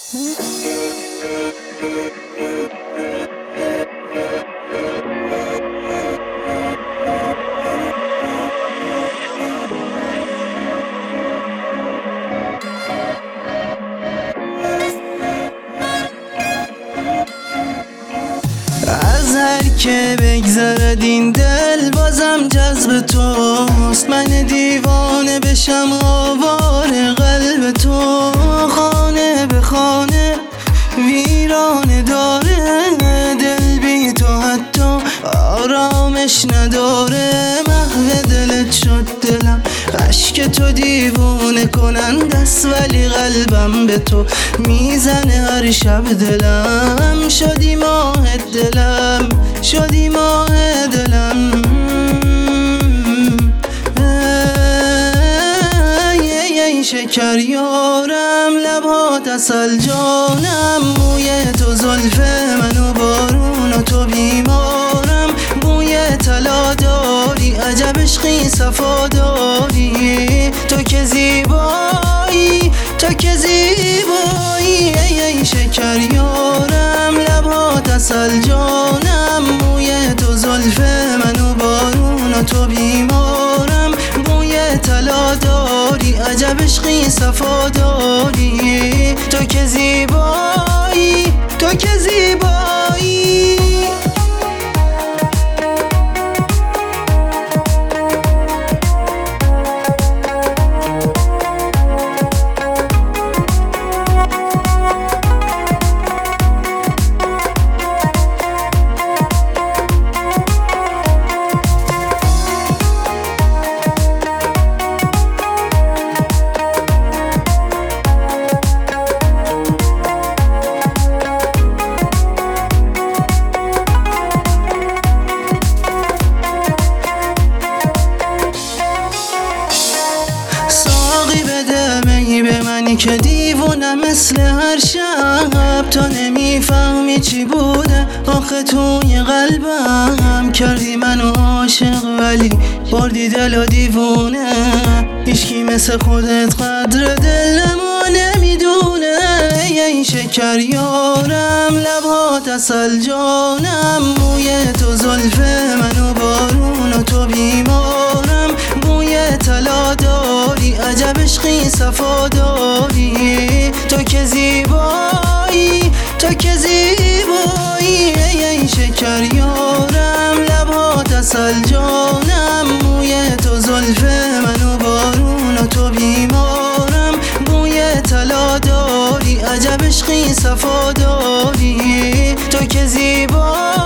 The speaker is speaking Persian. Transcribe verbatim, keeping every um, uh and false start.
از هر که بگذرد این دل بازم جذب توست. من دیوانه بشم آواره قلب تو. خانه به خانه ویرانه داره دل بی تو، حتی آرامش نداره. محو دلت شد دلم، عشق تو دیوونه کنند است، ولی قلبم به تو میزنه هر شب. دلم شدی ماه دلم، شدی ماه دلم. ای ای شکر یارم، لبات عسل جانم. موی تو زلف منو بارون و تو بیمارم. بوی طلا داری، عجب عشقی صفا داری. تو که زیبایی، تو که زیبایی. ای ای شکر یارم، لبات عسل جانم. موی تو زلف منو بارون و تو بیمارم. بوی طلا داری، عجب عشقی صفا داری. تو که زیبایی، تو که زیبایی. به منی که دیوونه مثل هر شب. تو نمیفهمی چی بوده آخه توی قلبم. کردی منو عاشق ولی بردی دل و دیوونه. هیچکی مثل خودت قدر دلمو نمیدونه. ای ای شکر یارم، لبات عسل جانم. موی تو زلف منو بارون و تو بیمارم. بوی طلا داری، عجب عشقی صفا داری. تو که زیبایی، تو که زیبایی. ای ای شکر یارم، لبات عسل جانم. موی تو زلف منو بارون و تو بیمارم. بوی طلا داری، عجب عشقی صفا داری. تو که زیبایی.